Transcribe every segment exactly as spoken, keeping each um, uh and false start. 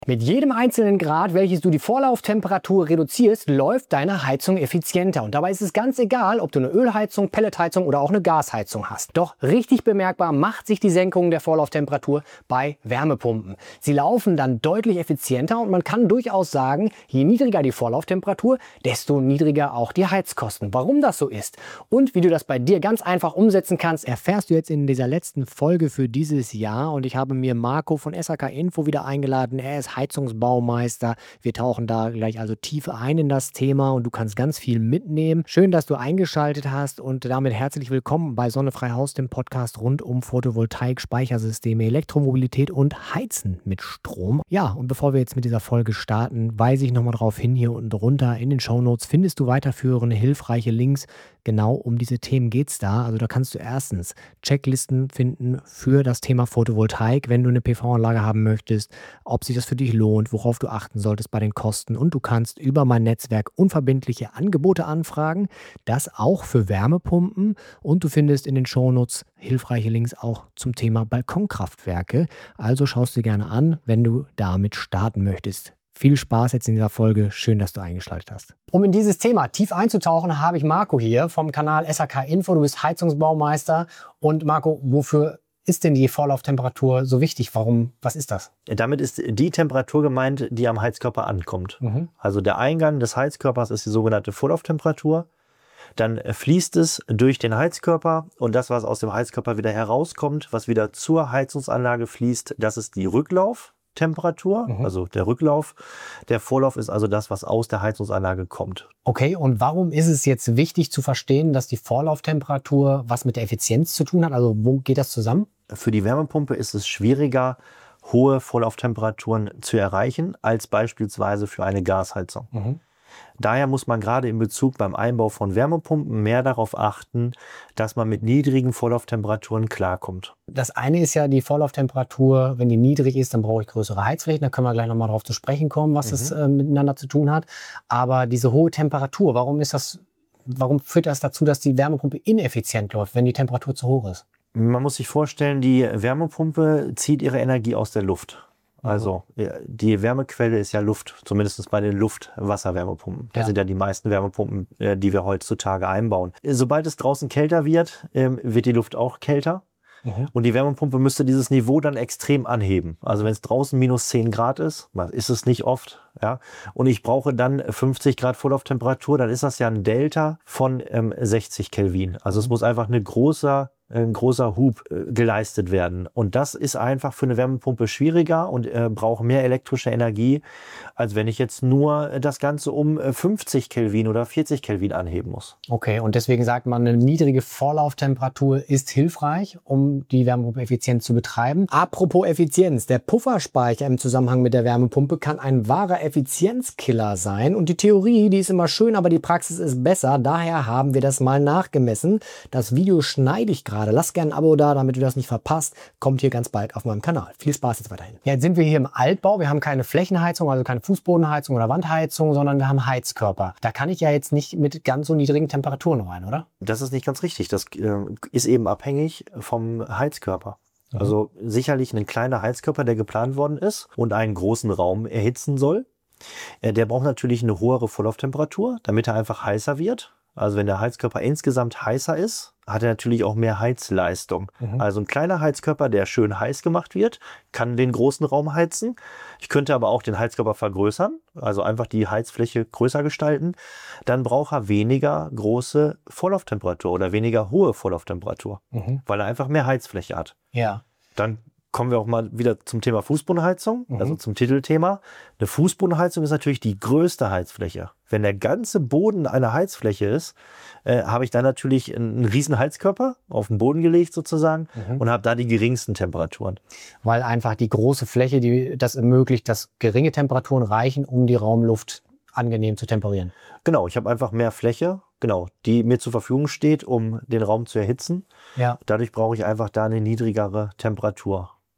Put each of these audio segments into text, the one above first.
Mit jedem einzelnen Grad, welches du die Vorlauftemperatur reduzierst, läuft deine Heizung effizienter. Und dabei ist es ganz egal, ob du eine Ölheizung, Pelletheizung oder auch eine Gasheizung hast. Doch richtig bemerkbar macht sich die Senkung der Vorlauftemperatur bei Wärmepumpen. Sie laufen dann deutlich effizienter und man kann durchaus sagen, je niedriger die Vorlauftemperatur, desto niedriger auch die Heizkosten. Warum das so ist und wie du das bei dir ganz einfach umsetzen kannst, erfährst du jetzt in dieser letzten Folge für dieses Jahr. Und ich habe mir Marco von S H K Info wieder eingeladen. Er ist Heizungsbaumeister. Wir tauchen da gleich also tief ein in das Thema und du kannst ganz viel mitnehmen. Schön, dass du eingeschaltet hast und damit herzlich willkommen bei Sonne frei Haus, dem Podcast rund um Photovoltaik, Speichersysteme, Elektromobilität und Heizen mit Strom. Ja, und bevor wir jetzt mit dieser Folge starten, weise ich nochmal darauf hin, hier unten drunter in den Shownotes findest du weiterführende, hilfreiche Links. Genau um diese Themen geht es da. Also da kannst du erstens Checklisten finden für das Thema Photovoltaik, wenn du eine P V-Anlage haben möchtest, ob sich das für dich lohnt, worauf du achten solltest bei den Kosten. Und du kannst über mein Netzwerk unverbindliche Angebote anfragen, das auch für Wärmepumpen. Und du findest in den Shownotes hilfreiche Links auch zum Thema Balkonkraftwerke. Also schaust du dir gerne an, wenn du damit starten möchtest. Viel Spaß jetzt in dieser Folge. Schön, dass du eingeschaltet hast. Um in dieses Thema tief einzutauchen, habe ich Marco hier vom Kanal S H K Info. Du bist Heizungsbaumeister. Und Marco, wofür ist denn die Vorlauftemperatur so wichtig? Warum? Was ist das? Damit ist die Temperatur gemeint, die am Heizkörper ankommt. Mhm. Also der Eingang des Heizkörpers ist die sogenannte Vorlauftemperatur. Dann fließt es durch den Heizkörper und das, was aus dem Heizkörper wieder herauskommt, was wieder zur Heizungsanlage fließt, das ist die Rücklauf. Temperatur, mhm. also der Rücklauf. Der Vorlauf ist also das, was aus der Heizungsanlage kommt. Okay, und warum ist es jetzt wichtig zu verstehen, dass die Vorlauftemperatur was mit der Effizienz zu tun hat? Also wo geht das zusammen? Für die Wärmepumpe ist es schwieriger, hohe Vorlauftemperaturen zu erreichen, als beispielsweise für eine Gasheizung. Mhm. Daher muss man gerade in Bezug beim Einbau von Wärmepumpen mehr darauf achten, dass man mit niedrigen Vorlauftemperaturen klarkommt. Das eine ist ja die Vorlauftemperatur, wenn die niedrig ist, dann brauche ich größere Heizflächen. Da können wir gleich nochmal drauf zu sprechen kommen, was mhm. es äh, miteinander zu tun hat. Aber diese hohe Temperatur, warum ist das, warum führt das dazu, dass die Wärmepumpe ineffizient läuft, wenn die Temperatur zu hoch ist? Man muss sich vorstellen, die Wärmepumpe zieht ihre Energie aus der Luft. Also die Wärmequelle ist ja Luft, zumindest bei den Luft-Wasser-Wärmepumpen. Das ja. sind ja die meisten Wärmepumpen, die wir heutzutage einbauen. Sobald es draußen kälter wird, wird die Luft auch kälter. Mhm. Und die Wärmepumpe müsste dieses Niveau dann extrem anheben. Also wenn es draußen minus zehn Grad ist, ist es nicht oft, ja, und ich brauche dann fünfzig Grad Vorlauftemperatur, dann ist das ja ein Delta von ähm, sechzig Kelvin. Also es muss einfach eine große ein großer Hub äh, geleistet werden. Und das ist einfach für eine Wärmepumpe schwieriger und äh, braucht mehr elektrische Energie, als wenn ich jetzt nur das Ganze um äh, fünfzig Kelvin oder vierzig Kelvin anheben muss. Okay, und deswegen sagt man, eine niedrige Vorlauftemperatur ist hilfreich, um die Wärmepumpe effizient zu betreiben. Apropos Effizienz, der Pufferspeicher im Zusammenhang mit der Wärmepumpe kann ein wahrer Effizienzkiller sein. Und die Theorie, die ist immer schön, aber die Praxis ist besser. Daher haben wir das mal nachgemessen. Das Video schneide ich gerade. Lass gerne ein Abo da, damit du das nicht verpasst. Kommt hier ganz bald auf meinem Kanal. Viel Spaß jetzt weiterhin. Ja, jetzt sind wir hier im Altbau. Wir haben keine Flächenheizung, also keine Fußbodenheizung oder Wandheizung, sondern wir haben Heizkörper. Da kann ich ja jetzt nicht mit ganz so niedrigen Temperaturen rein, oder? Das ist nicht ganz richtig. Das äh, ist eben abhängig vom Heizkörper. Mhm. Also sicherlich ein kleiner Heizkörper, der geplant worden ist und einen großen Raum erhitzen soll. Äh, der braucht natürlich eine höhere Vorlauftemperatur, damit er einfach heißer wird. Also wenn der Heizkörper insgesamt heißer ist, hat er natürlich auch mehr Heizleistung. Mhm. Also ein kleiner Heizkörper, der schön heiß gemacht wird, kann den großen Raum heizen. Ich könnte aber auch den Heizkörper vergrößern, also einfach die Heizfläche größer gestalten. Dann braucht er weniger große Vorlauftemperatur oder weniger hohe Vorlauftemperatur, mhm. weil er einfach mehr Heizfläche hat. Ja. Dann kommen wir auch mal wieder zum Thema Fußbodenheizung, mhm. also zum Titelthema. Eine Fußbodenheizung ist natürlich die größte Heizfläche. Wenn der ganze Boden eine Heizfläche ist, äh, habe ich dann natürlich einen, einen riesen Heizkörper auf den Boden gelegt sozusagen mhm. und habe da die geringsten Temperaturen. Weil einfach die große Fläche, die das ermöglicht, dass geringe Temperaturen reichen, um die Raumluft angenehm zu temperieren. Genau, ich habe einfach mehr Fläche, genau, die mir zur Verfügung steht, um den Raum zu erhitzen. Ja. Dadurch brauche ich einfach da eine niedrigere Temperatur.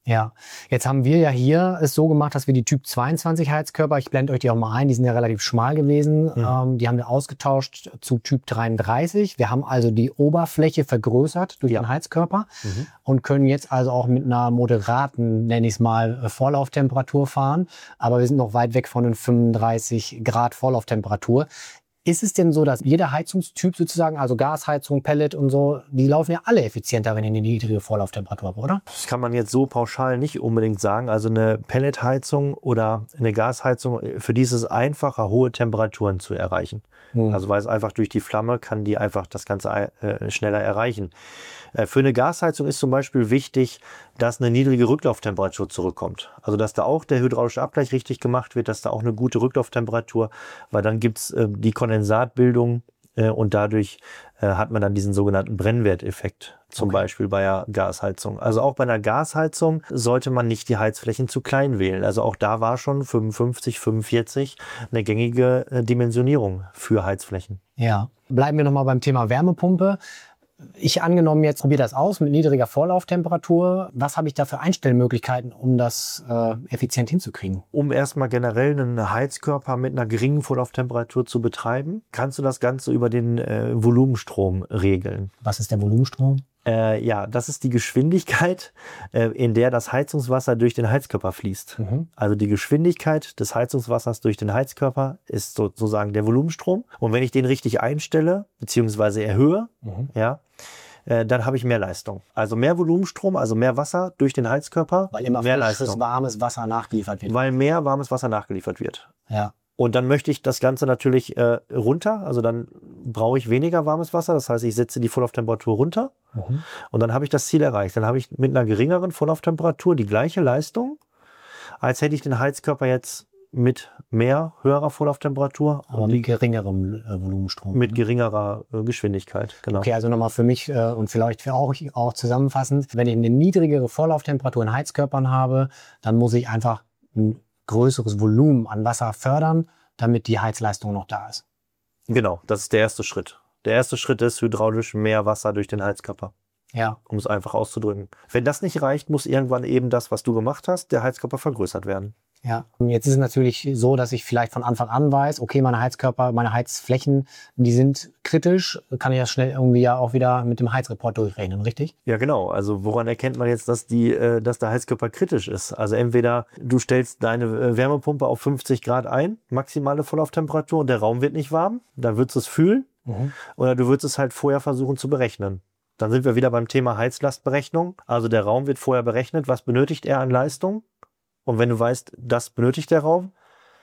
Ja, jetzt haben wir ja hier es so gemacht, dass wir die Typ zweiundzwanzig Heizkörper, ich blende euch die auch mal ein, die sind ja relativ schmal gewesen, mhm. ähm, die haben wir ausgetauscht zu Typ dreiunddreißig. Wir haben also die Oberfläche vergrößert durch ja. den Heizkörper mhm. und können jetzt also auch mit einer moderaten, nenne ich es mal, Vorlauftemperatur fahren. Aber wir sind noch weit weg von den fünfunddreißig Grad Vorlauftemperatur. Ist es denn so, dass jeder Heizungstyp sozusagen, also Gasheizung, Pellet und so, die laufen ja alle effizienter, wenn ihr eine niedrige Vorlauftemperatur habt, oder? Das kann man jetzt so pauschal nicht unbedingt sagen. Also eine Pelletheizung oder eine Gasheizung, für die ist es einfacher, hohe Temperaturen zu erreichen. Hm. Also weil es einfach durch die Flamme kann die einfach das Ganze äh, schneller erreichen. Äh, für eine Gasheizung ist zum Beispiel wichtig, dass eine niedrige Rücklauftemperatur zurückkommt. Also dass da auch der hydraulische Abgleich richtig gemacht wird, dass da auch eine gute Rücklauftemperatur, weil dann gibt's äh, die Kondensatbildung äh, und dadurch äh, hat man dann diesen sogenannten Brennwerteffekt, zum okay. Beispiel bei einer Gasheizung. Also auch bei einer Gasheizung sollte man nicht die Heizflächen zu klein wählen. Also auch da war schon fünfundfünfzig, fünfundvierzig eine gängige äh, Dimensionierung für Heizflächen. Ja, bleiben wir nochmal beim Thema Wärmepumpe. Ich angenommen jetzt probiere das aus mit niedriger Vorlauftemperatur. Was habe ich da für Einstellmöglichkeiten, um das äh, effizient hinzukriegen? Um erstmal generell einen Heizkörper mit einer geringen Vorlauftemperatur zu betreiben, kannst du das Ganze über den äh, Volumenstrom regeln. Was ist der Volumenstrom? Äh, ja, das ist die Geschwindigkeit, äh, in der das Heizungswasser durch den Heizkörper fließt. Mhm. Also die Geschwindigkeit des Heizungswassers durch den Heizkörper ist sozusagen der Volumenstrom. Und wenn ich den richtig einstelle, beziehungsweise erhöhe, mhm. ja, äh, dann habe ich mehr Leistung. Also mehr Volumenstrom, also mehr Wasser durch den Heizkörper. Weil immer mehr frisches, Leistung. warmes Wasser nachgeliefert wird. Weil mehr warmes Wasser nachgeliefert wird. Ja. Und dann möchte ich das Ganze natürlich äh, runter, also dann brauche ich weniger warmes Wasser, das heißt, ich setze die Vorlauftemperatur runter mhm. und dann habe ich das Ziel erreicht. Dann habe ich mit einer geringeren Vorlauftemperatur die gleiche Leistung, als hätte ich den Heizkörper jetzt mit mehr höherer Vorlauftemperatur. Aber mit geringerem äh, Volumenstrom. Mit ne? geringerer äh, Geschwindigkeit, genau. Okay, also nochmal für mich äh, und vielleicht für auch, auch zusammenfassend, wenn ich eine niedrigere Vorlauftemperatur in Heizkörpern habe, dann muss ich einfach ein größeres Volumen an Wasser fördern, damit die Heizleistung noch da ist. Genau, das ist der erste Schritt. Der erste Schritt ist hydraulisch mehr Wasser durch den Heizkörper. Ja. Um es einfach auszudrücken. Wenn das nicht reicht, muss irgendwann eben das, was du gemacht hast, der Heizkörper vergrößert werden. Ja, jetzt ist es natürlich so, dass ich vielleicht von Anfang an weiß, okay, meine Heizkörper, meine Heizflächen, die sind kritisch, kann ich das schnell irgendwie ja auch wieder mit dem Heizreport durchrechnen, richtig? Ja, genau. Also woran erkennt man jetzt, dass die, äh, dass der Heizkörper kritisch ist? Also entweder du stellst deine äh, Wärmepumpe auf fünfzig Grad ein, maximale Vorlauftemperatur, und der Raum wird nicht warm, dann würdest du es fühlen, mhm. oder du würdest es halt vorher versuchen zu berechnen. Dann sind wir wieder beim Thema Heizlastberechnung. Also der Raum wird vorher berechnet, was benötigt er an Leistung? Und wenn du weißt, das benötigt der Raum,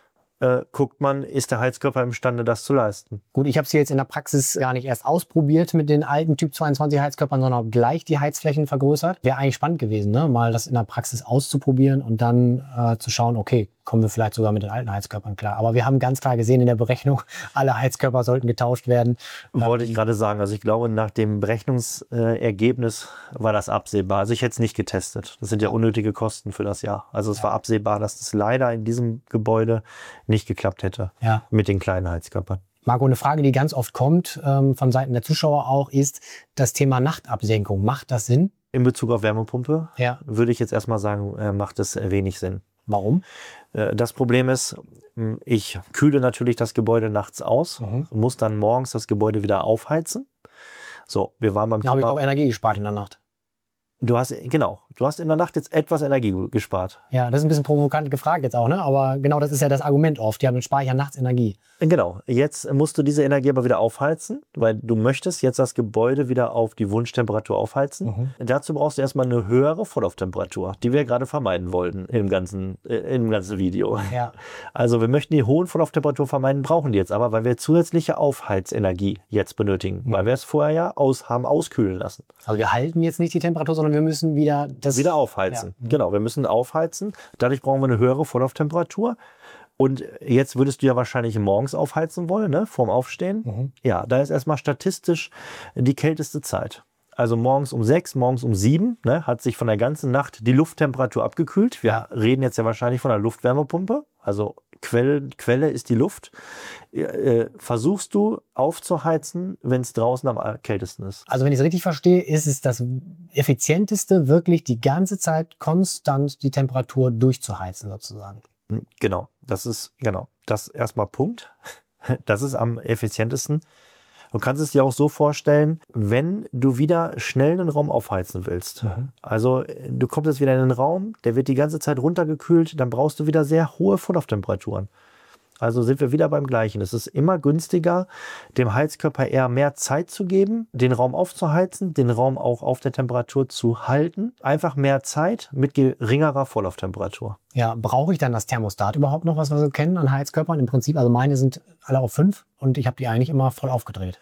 äh, guckt man, ist der Heizkörper imstande, das zu leisten. Gut, ich habe es hier jetzt in der Praxis gar nicht erst ausprobiert mit den alten Typ zweiundzwanzig Heizkörpern, sondern gleich die Heizflächen vergrößert. Wäre eigentlich spannend gewesen, ne? Mal das in der Praxis auszuprobieren und dann äh, zu schauen, okay, kommen wir vielleicht sogar mit den alten Heizkörpern klar. Aber wir haben ganz klar gesehen in der Berechnung, alle Heizkörper sollten getauscht werden. Wollte ich gerade sagen. Also ich glaube, nach dem Berechnungsergebnis war das absehbar. Also ich hätte es nicht getestet. Das sind ja unnötige Kosten für das Jahr. Also es ja. war absehbar, dass das leider in diesem Gebäude nicht geklappt hätte ja. mit den kleinen Heizkörpern. Marco, eine Frage, die ganz oft kommt, ähm, von Seiten der Zuschauer auch, ist das Thema Nachtabsenkung. Macht das Sinn? In Bezug auf Wärmepumpe ja. würde ich jetzt erstmal sagen, äh, macht es wenig Sinn. Warum? Das Problem ist, ich kühle natürlich das Gebäude nachts aus, mhm. muss dann morgens das Gebäude wieder aufheizen. So, wir waren beim Da habe ich auch Energie gespart in der Nacht. Du hast, genau, du hast in der Nacht jetzt etwas Energie gespart. Ja, das ist ein bisschen provokant gefragt jetzt auch, ne? Aber genau das ist ja das Argument oft. Ja, dann spare ich ja nachts Energie. Genau, jetzt musst du diese Energie aber wieder aufheizen, weil du möchtest jetzt das Gebäude wieder auf die Wunschtemperatur aufheizen. Mhm. Dazu brauchst du erstmal eine höhere Vorlauftemperatur, die wir gerade vermeiden wollten im ganzen, äh, im ganzen Video. Ja. Also wir möchten die hohen Vorlauftemperatur vermeiden, brauchen die jetzt aber, weil wir zusätzliche Aufheizenergie jetzt benötigen, mhm. weil wir es vorher ja aus, haben auskühlen lassen. Also wir halten jetzt nicht die Temperatur, sondern wir müssen wieder das... Wieder aufheizen, ja. Genau, wir müssen aufheizen. Dadurch brauchen wir eine höhere Vorlauftemperatur. Und jetzt würdest du ja wahrscheinlich morgens aufheizen wollen, ne? Vorm Aufstehen. Mhm. Ja, da ist erstmal statistisch die kälteste Zeit. Also morgens um sechs, morgens um sieben, ne, hat sich von der ganzen Nacht die Lufttemperatur abgekühlt. Wir reden jetzt ja wahrscheinlich von einer Luftwärmepumpe, also Quelle, Quelle ist die Luft. Äh, versuchst du aufzuheizen, wenn es draußen am kältesten ist. Also wenn ich es richtig verstehe, ist es das effizienteste, wirklich die ganze Zeit konstant die Temperatur durchzuheizen sozusagen. Genau, das ist, genau, das erstmal Punkt. Das ist am effizientesten. Du kannst es dir auch so vorstellen, wenn du wieder schnell einen Raum aufheizen willst. Mhm. Also du kommst jetzt wieder in den Raum, der wird die ganze Zeit runtergekühlt, dann brauchst du wieder sehr hohe Vorlauftemperaturen. Also sind wir wieder beim Gleichen. Es ist immer günstiger, dem Heizkörper eher mehr Zeit zu geben, den Raum aufzuheizen, den Raum auch auf der Temperatur zu halten. Einfach mehr Zeit mit geringerer Vorlauftemperatur. Ja, brauche ich dann das Thermostat überhaupt noch, was wir so kennen an Heizkörpern? Im Prinzip, also meine sind alle auf fünf und ich habe die eigentlich immer voll aufgedreht.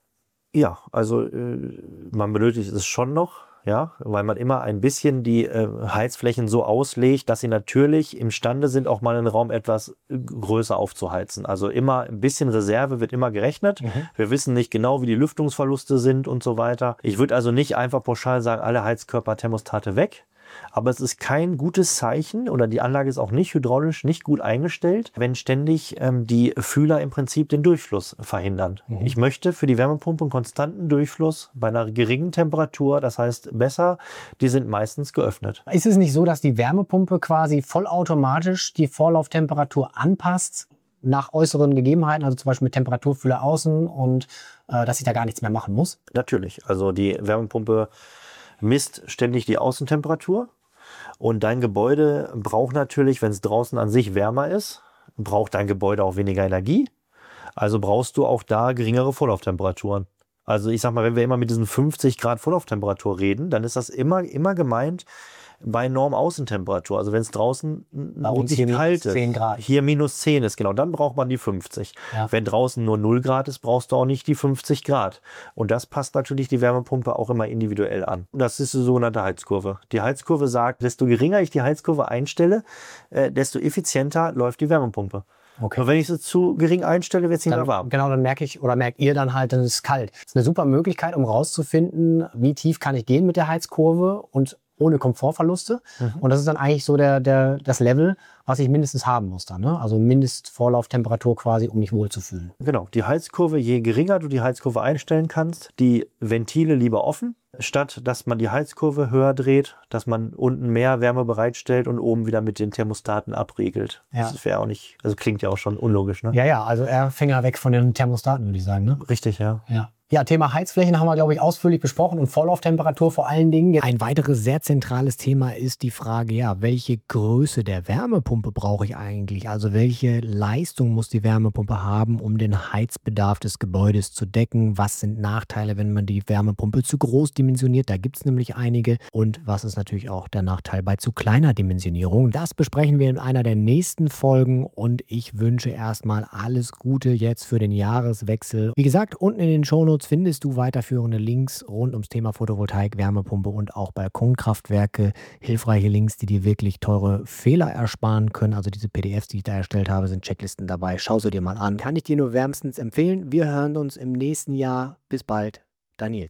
Ja, also äh, man benötigt es schon noch. Ja, weil man immer ein bisschen die äh, Heizflächen so auslegt, dass sie natürlich imstande sind, auch mal einen Raum etwas größer aufzuheizen. Also immer ein bisschen Reserve wird immer gerechnet. Mhm. Wir wissen nicht genau, wie die Lüftungsverluste sind und so weiter. Ich würde also nicht einfach pauschal sagen, alle Heizkörper, Thermostate weg. Aber es ist kein gutes Zeichen oder die Anlage ist auch nicht hydraulisch nicht gut eingestellt, wenn ständig ähm, die Fühler im Prinzip den Durchfluss verhindern. Mhm. Ich möchte für die Wärmepumpe einen konstanten Durchfluss bei einer geringen Temperatur, das heißt besser, die sind meistens geöffnet. Ist es nicht so, dass die Wärmepumpe quasi vollautomatisch die Vorlauftemperatur anpasst nach äußeren Gegebenheiten, also zum Beispiel mit Temperaturfühler außen und äh, dass ich da gar nichts mehr machen muss? Natürlich, also die Wärmepumpe misst ständig die Außentemperatur und dein Gebäude braucht natürlich, wenn es draußen an sich wärmer ist, braucht dein Gebäude auch weniger Energie. Also brauchst du auch da geringere Vorlauftemperaturen. Also ich sag mal, wenn wir immer mit diesen fünfzig Grad Vorlauftemperatur reden, dann ist das immer, immer gemeint bei Normaußentemperatur. Also wenn es draußen richtig kalt ist, zehn Grad. Hier minus zehn ist, genau, dann braucht man die fünfzig. Ja. Wenn draußen nur null Grad ist, brauchst du auch nicht die fünfzig Grad. Und das passt natürlich die Wärmepumpe auch immer individuell an. Das ist die sogenannte Heizkurve. Die Heizkurve sagt, desto geringer ich die Heizkurve einstelle, äh, desto effizienter läuft die Wärmepumpe. Okay. Und wenn ich sie zu gering einstelle, wird es nicht mehr warm. Genau, dann merke ich oder merkt ihr dann halt, dann ist es kalt. Das ist eine super Möglichkeit, um rauszufinden, wie tief kann ich gehen mit der Heizkurve und ohne Komfortverluste. Mhm. Und das ist dann eigentlich so der, der, das Level, was ich mindestens haben muss dann. Ne? Also Mindestvorlauftemperatur quasi, um mich wohlzufühlen. Genau, die Heizkurve, je geringer du die Heizkurve einstellen kannst, die Ventile lieber offen, statt dass man die Heizkurve höher dreht, dass man unten mehr Wärme bereitstellt und oben wieder mit den Thermostaten abregelt. Ja. Das wäre auch nicht, also klingt ja auch schon unlogisch, ne? Ja, ja, also eher Finger weg von den Thermostaten, würde ich sagen, ne? Richtig, ja. Ja. Ja, Thema Heizflächen haben wir, glaube ich, ausführlich besprochen und Vorlauftemperatur vor allen Dingen. Ein weiteres sehr zentrales Thema ist die Frage, ja, welche Größe der Wärmepumpe brauche ich eigentlich? Also welche Leistung muss die Wärmepumpe haben, um den Heizbedarf des Gebäudes zu decken? Was sind Nachteile, wenn man die Wärmepumpe zu groß dimensioniert? Da gibt es nämlich einige. Und was ist natürlich auch der Nachteil bei zu kleiner Dimensionierung? Das besprechen wir in einer der nächsten Folgen und ich wünsche erstmal alles Gute jetzt für den Jahreswechsel. Wie gesagt, unten in den Shownotes findest du weiterführende Links rund ums Thema Photovoltaik, Wärmepumpe und auch Balkonkraftwerke. Hilfreiche Links, die dir wirklich teure Fehler ersparen können. Also diese P D Fs, die ich da erstellt habe, sind Checklisten dabei. Schau sie dir mal an. Kann ich dir nur wärmstens empfehlen. Wir hören uns im nächsten Jahr. Bis bald. Dein Nils.